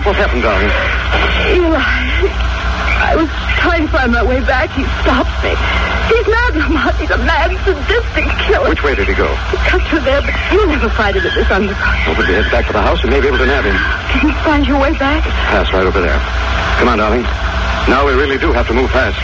What happened, darling? Eli, I was trying to find my way back. He stopped me. He's mad, Lamont. He's a mad, sadistic killer. Which way did he go? He cut through there, but you'll never find him at this underground. Well, if we head back to the house, we may be able to nab him. Can you find your way back? Pass right over there. Come on, darling. Now we really do have to move fast.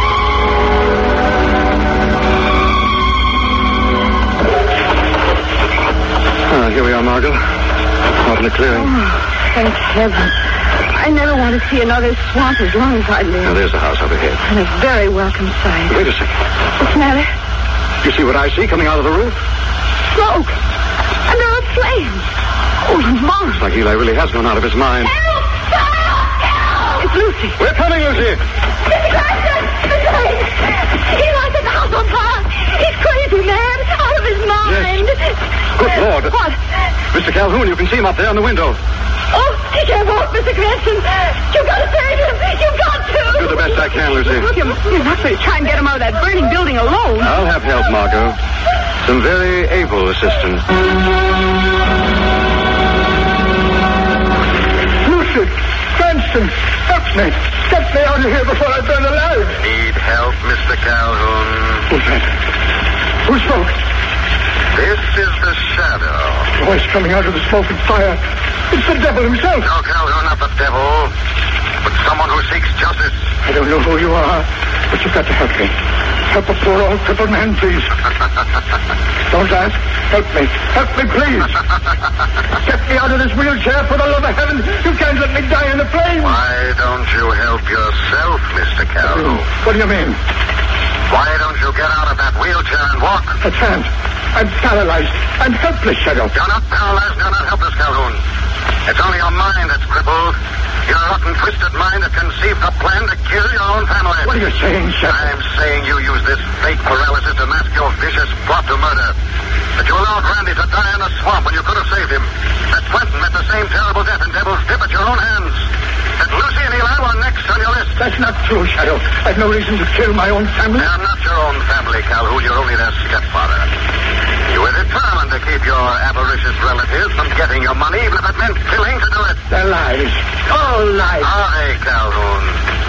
Here we are, Margot. Out in the clearing. Oh, thank heaven. I never want to see another swamp as long as I live. Now, there's the house up ahead. And a very welcome sight. Wait a second. What's the matter? You see what I see coming out of the roof? Smoke. And there are flames. Oh, Lamont. Looks like Eli really has gone out of his mind. Help! Help! It's Lucy. We're coming, Lucy. Mr. Cranston! Eli's at the house on fire. He's crazy, man. Out of his mind. Yes. Good Lord. What? Mr. Calhoun, you can see him up there on the window. Oh, he can't walk, Mr. Cranston. You've got to save him. You've got to. Do the best I can, Lucy. You're not going to try and get him out of that burning building alone. I'll have help, Margot. Some very able assistance. Lucy, Cranston, help me. Get me out of here before I burn alive. Need help, Mr. Calhoun? Who's that? Who spoke? This is the Shadow. Voice coming out of the smoke and fire. It's the devil himself. No, Calhoun, not the devil, but someone who seeks justice. I don't know who you are, but you've got to help me. Help a poor old crippled man, please. Don't ask. Help me. Help me, please. Get me out of this wheelchair for the love of heaven. You can't let me die in the flames. Why don't you help yourself, Mr. Calhoun? What do you mean? Why don't you get out of that wheelchair and walk? I can't. I'm paralyzed. I'm helpless, Shadow. You're not paralyzed, you're not helpless, Calhoun. It's only your mind that's crippled. Your rotten, twisted mind that conceived a plan to kill your own family. What are you saying, Shadow? I'm saying you use this fake paralysis to mask your vicious plot to murder. That you allowed Randy to die in a swamp when you could have saved him. That Quentin met the same terrible death in Devil's Dip at your own hands. That Lucy and Eli were next on your list. That's not true, Shadow. I've no reason to kill my own family. They're not your own family, Calhoun. You're only their stepfather. You were determined to keep your avaricious relatives from getting your money, even if it meant killing to do it. They're lies. All lies. Are they, Calhoun?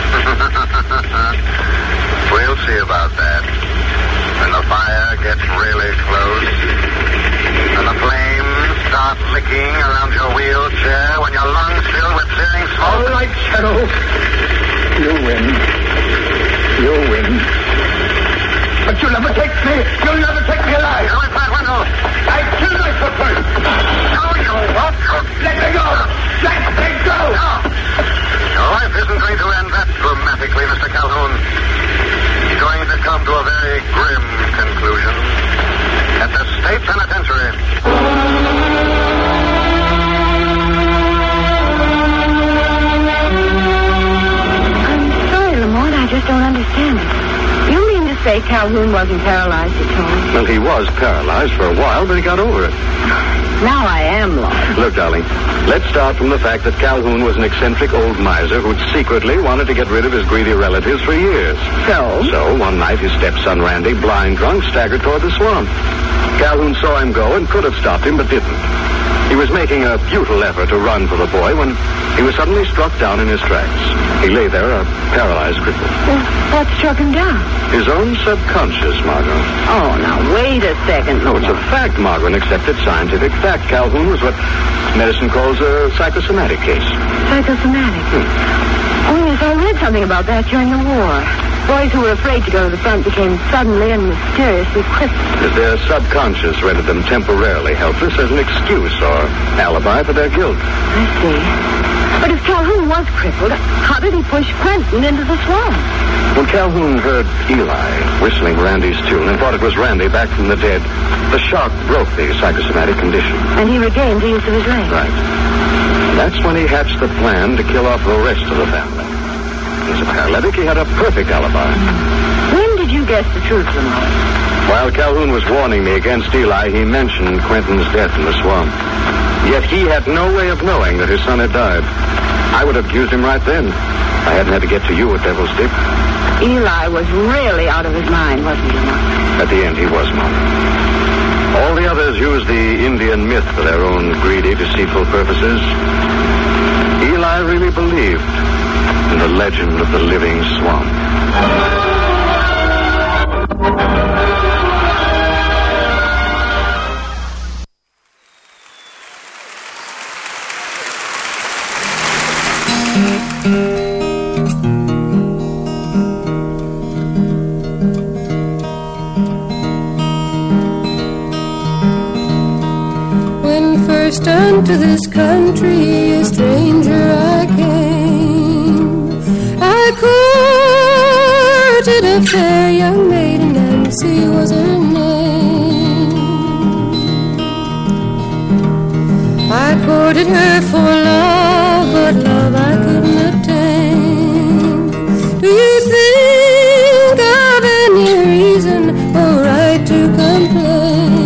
We'll see about that. When the fire gets really close, and the flames start licking around your wheelchair, when your lungs fill with searing smoke. All right, Shadow. You win. You win. But you'll never take me. You'll never take me alive. Go in that window. I killed my footman. No, you won't. Let me go. Let me go. No. Your life isn't going to end that dramatically, Mr. Calhoun. It's going to come to a very grim conclusion at the State Penitentiary. I'm sorry, Lamont. I just don't understand it. You mean to say Calhoun wasn't paralyzed at all? Well, he was paralyzed for a while, but he got over it. Now I am lost. Look, darling, let's start from the fact that Calhoun was an eccentric old miser who'd secretly wanted to get rid of his greedy relatives for years. So, one night, his stepson Randy, blind drunk, staggered toward the swamp. Calhoun saw him go and could have stopped him, but didn't. He was making a futile effort to run for the boy when he was suddenly struck down in his tracks. He lay there, a paralyzed cripple. Well, what struck him down? His own subconscious, Margot. Oh, now, wait a second. No, it's a fact, Margot, an accepted scientific fact. Calhoun was what medicine calls a psychosomatic case. Psychosomatic? Oh, yes, I read something about that during the war. Boys who were afraid to go to the front became suddenly and mysteriously crippled. As their subconscious rendered them temporarily helpless as an excuse or alibi for their guilt. I see. But if Calhoun was crippled, how did he push Quentin into the swamp? When Calhoun heard Eli whistling Randy's tune and thought it was Randy back from the dead, the shock broke the psychosomatic condition. And he regained the use of his legs. Right. That's when he hatched the plan to kill off the rest of the family. As a paralytic, he had a perfect alibi. When did you guess the truth, Lamont? While Calhoun was warning me against Eli, he mentioned Quentin's death in the swamp. Yet he had no way of knowing that his son had died. I would have accused him right then. I hadn't had to get to you at Devil's Dip. Eli was really out of his mind, wasn't he, Lamont? At the end, he was, Mom. All the others used the Indian myth for their own greedy, deceitful purposes. Eli really believed in the legend of the living swamp. First unto this country, a stranger I came. I courted a fair young maiden, Nancy was her name. I courted her for love, but love I couldn't obtain. Do you think of any reason or right to complain?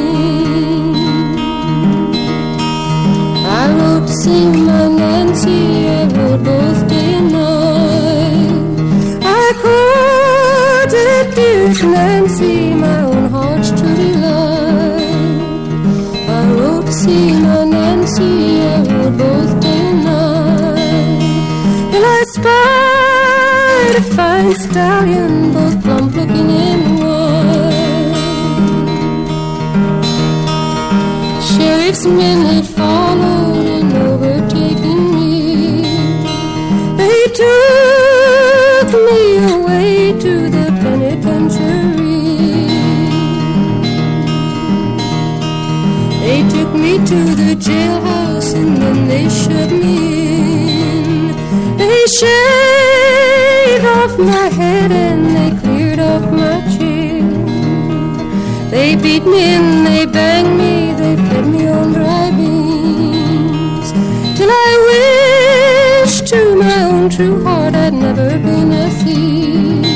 See my Nancy, I wrote both day and night. I courted dearest Nancy, my own heart's true delight. I wrote to see my Nancy, I wrote both day and night. And I spied a fine stallion, both plump looking and white. Sheriff's men had followed and overtaken me. They took me away to the penitentiary. They took me to the jailhouse and then they shut me in. They shaved off my head and they cleared off my chin. They beat me and they banged me, they fed me on dry beans, till I wished to my own true heart I'd never been a thief.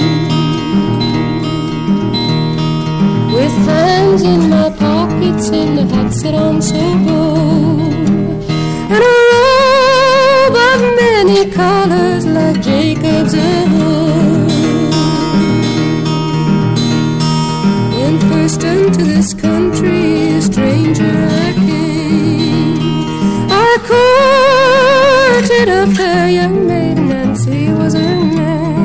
With hands in my pockets and a hat set on so low, and a robe of many colors like Jacob's arrow. When first unto this country, a stranger I came, I courted a fair young maiden, Nancy was her name.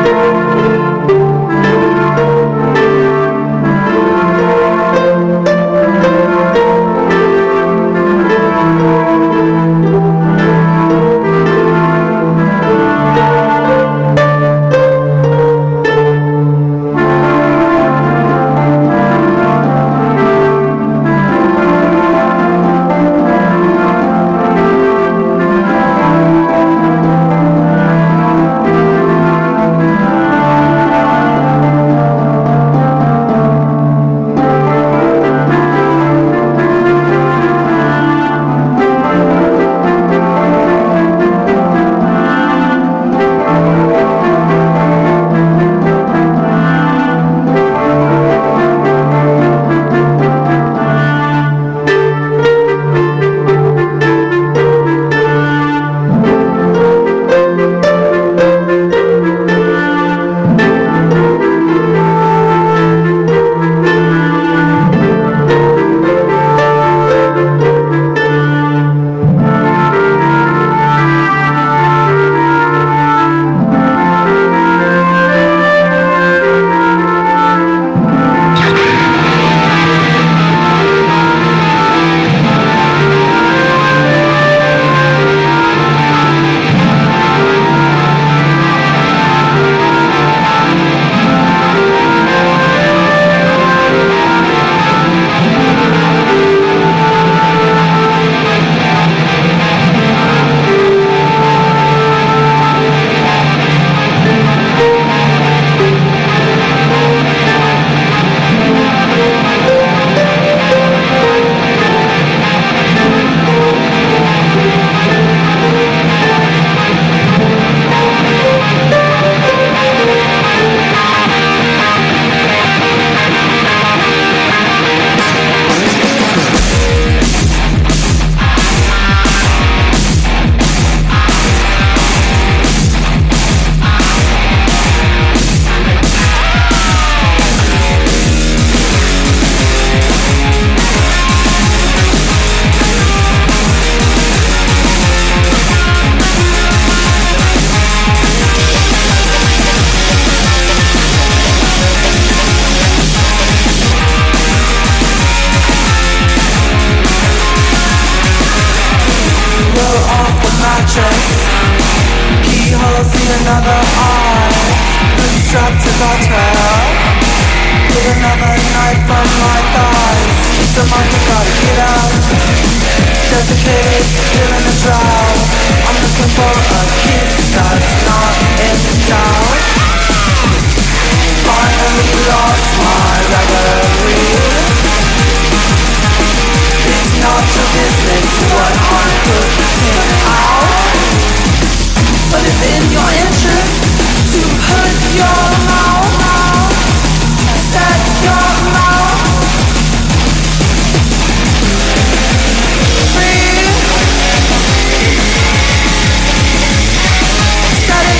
Set it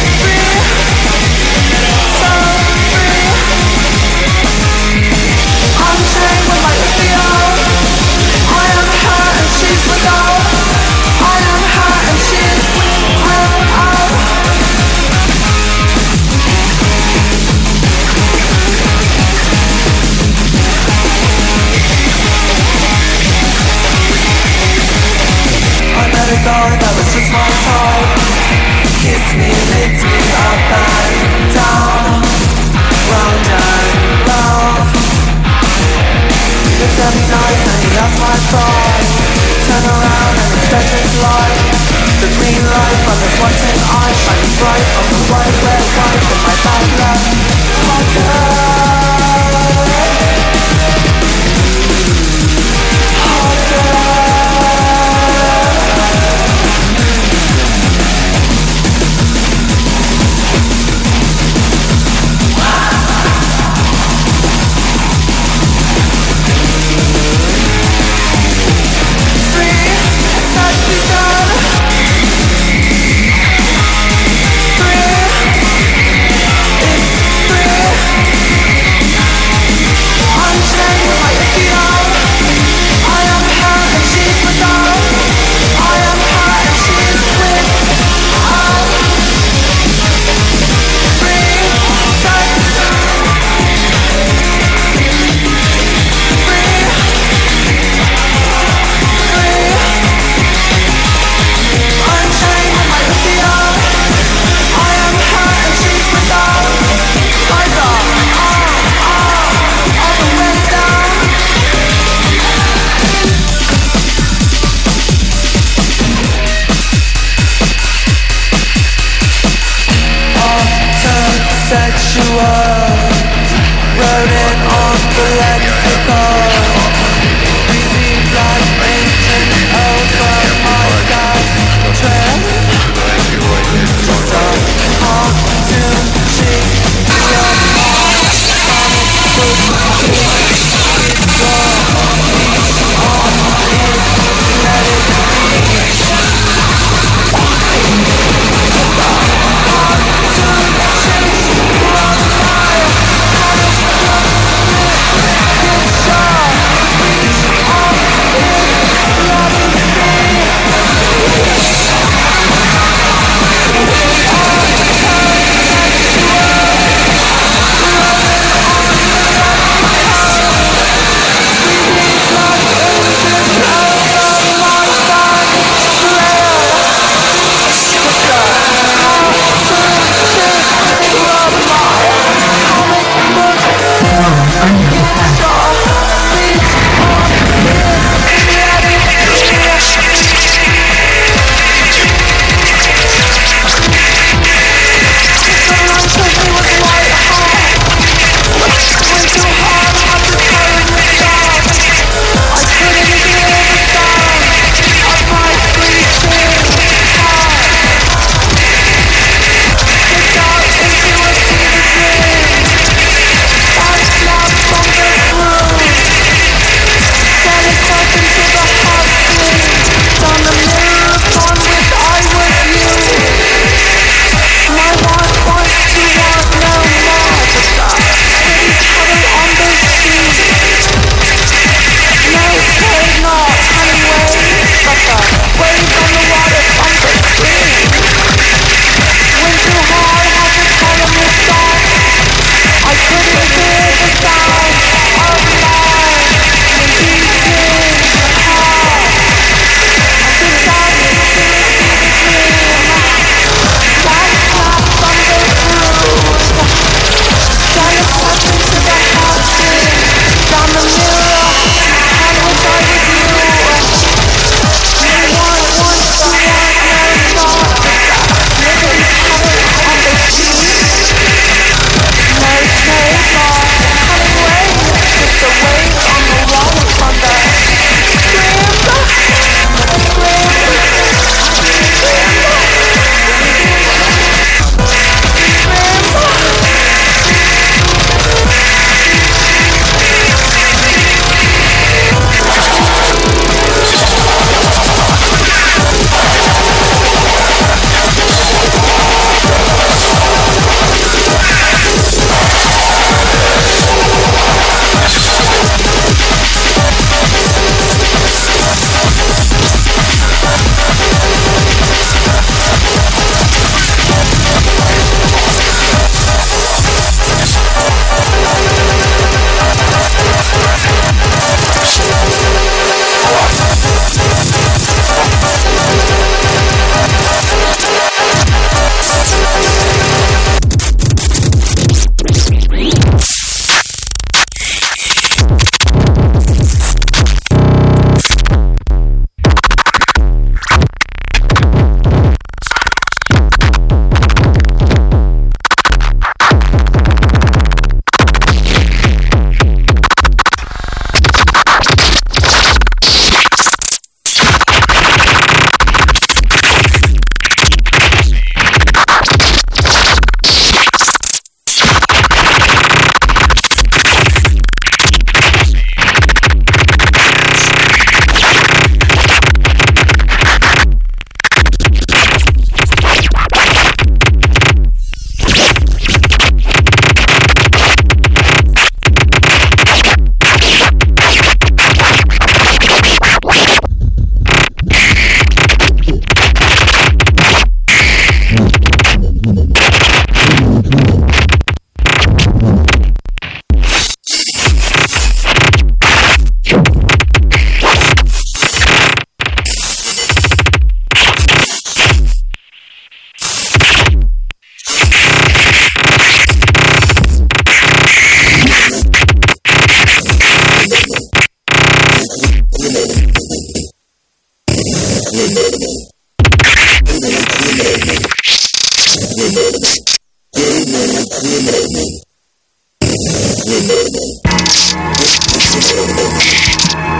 Remember.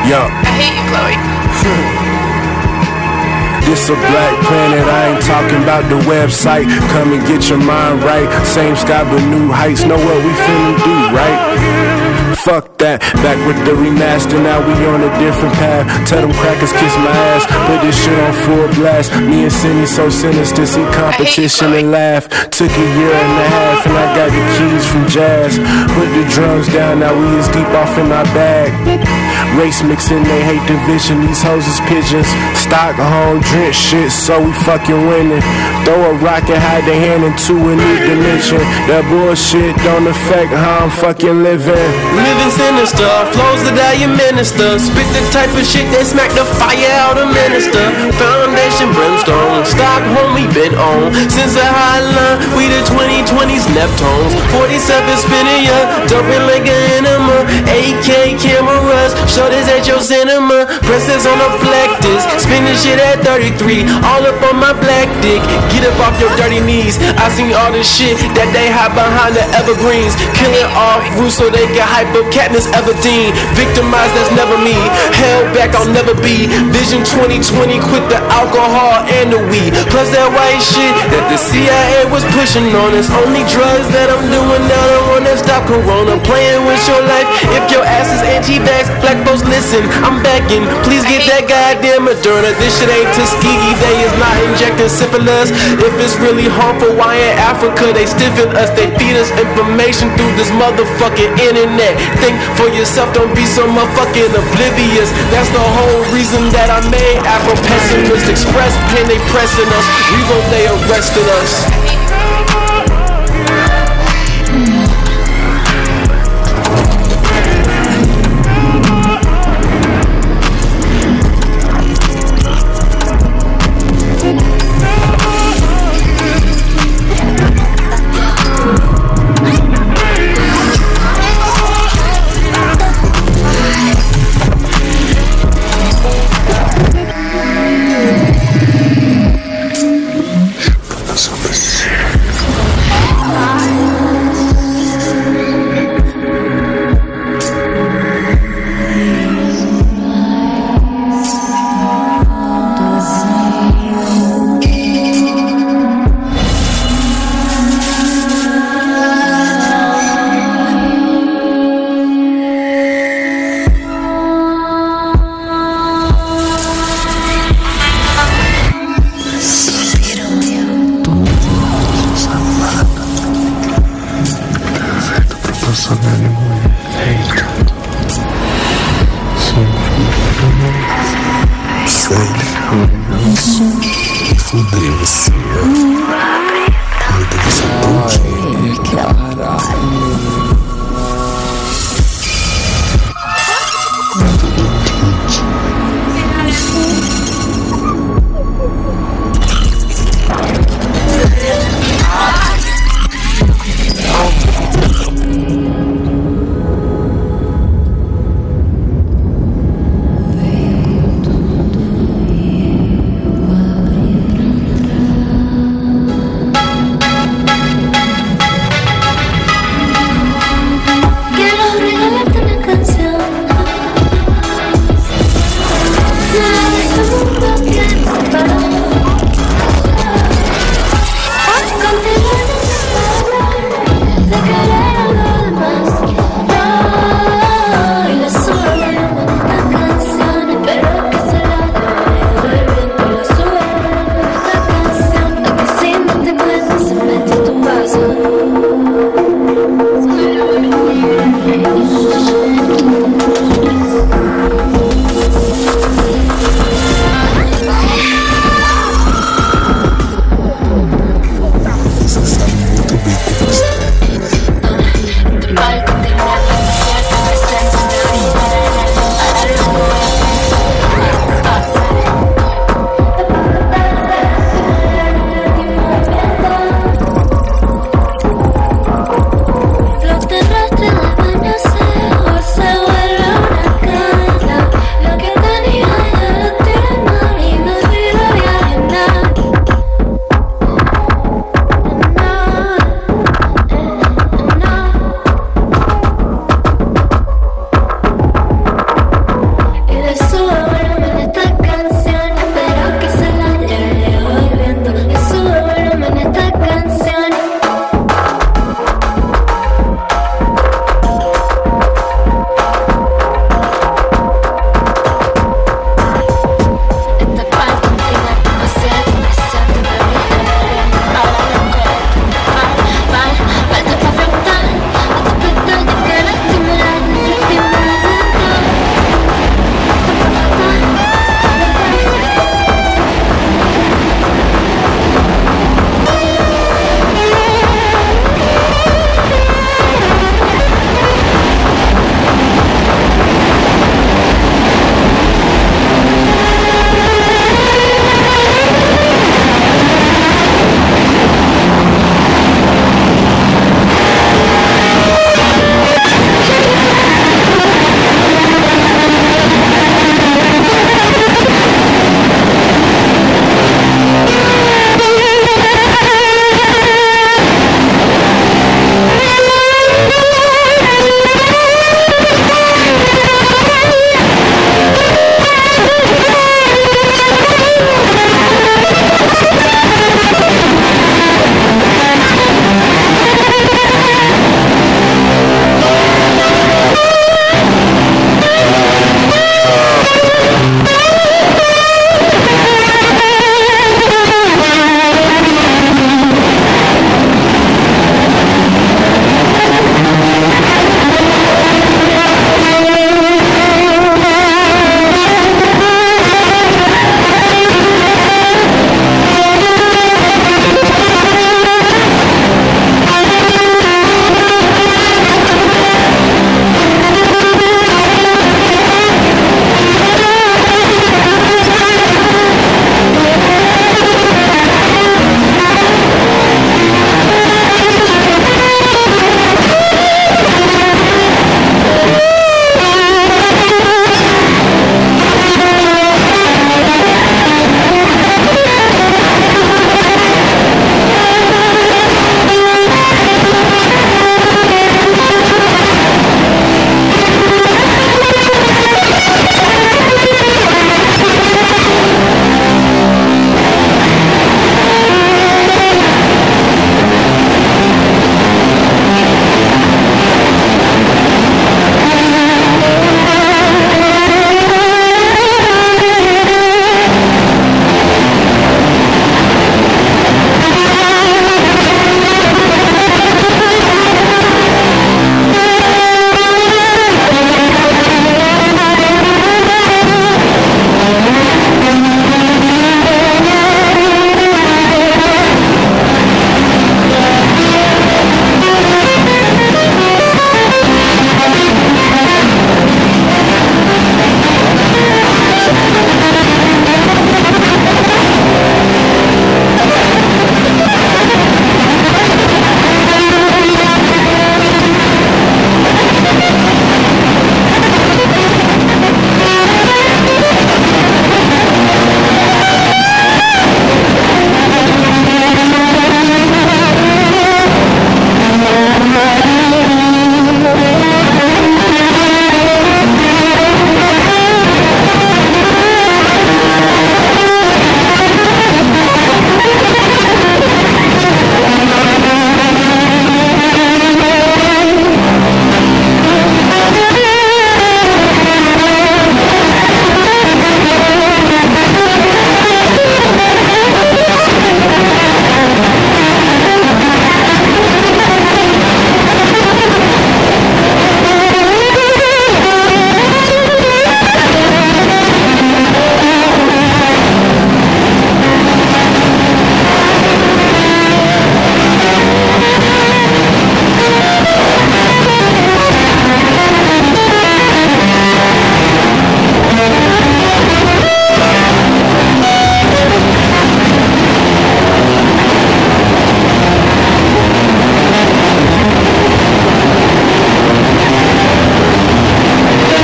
Yo. I hate you, Chloe. This a black planet, I ain't talking about the website. Come and get your mind right. Same sky but new heights. Know what we finna do, right? Fuck that, back with the remaster, now we on a different path. Tell them crackers kiss my ass, put this shit on full blast. Me and Cindy so sinister, see competition and laugh. Took a year and a half and I got the keys from Jazz. Put the drums down, now we is deep off in our bag. Race mixing, they hate division, these hoes is pigeons. Stockholm, drench shit, so we fucking winning. Throw a rock and hide their hand into a new dimension. That bullshit don't affect how I'm fucking living. Living sinister, flows that I administer. Spit the type of shit that smack the fire out of minister. Foundation brimstone, Stockholm we been on. Since the hotline, we the 2020s Neptunes. 47 spinning ya, dumping like an enema. AK cameras, show this at your cinema. Princess on a black disc, spinning shit at 33. All up on my black dick, get up off your dirty knees. I seen all this shit that they hide behind the evergreens. Killing off roots so they can hype up Katniss Everdeen. Victimized, that's never me. Held back, I'll never be. Vision 2020, quit the alcohol and the weed. Plus that white shit that the CIA was pushing on us. Only drugs that I'm doing now, I wanna stop Corona. Playing with your life, if your ass is anti-vax. Black folks listen, I'm begging, please get that goddamn Moderna. This shit ain't Tuskegee, they is not injecting syphilis. If it's really harmful, why in Africa they stiffen us? They feed us information through this motherfucking internet. Think for yourself, don't be so motherfucking oblivious. That's the whole reason that I made Afro-Pessimist. Express pain, they pressing us. Revolt, they arrested us.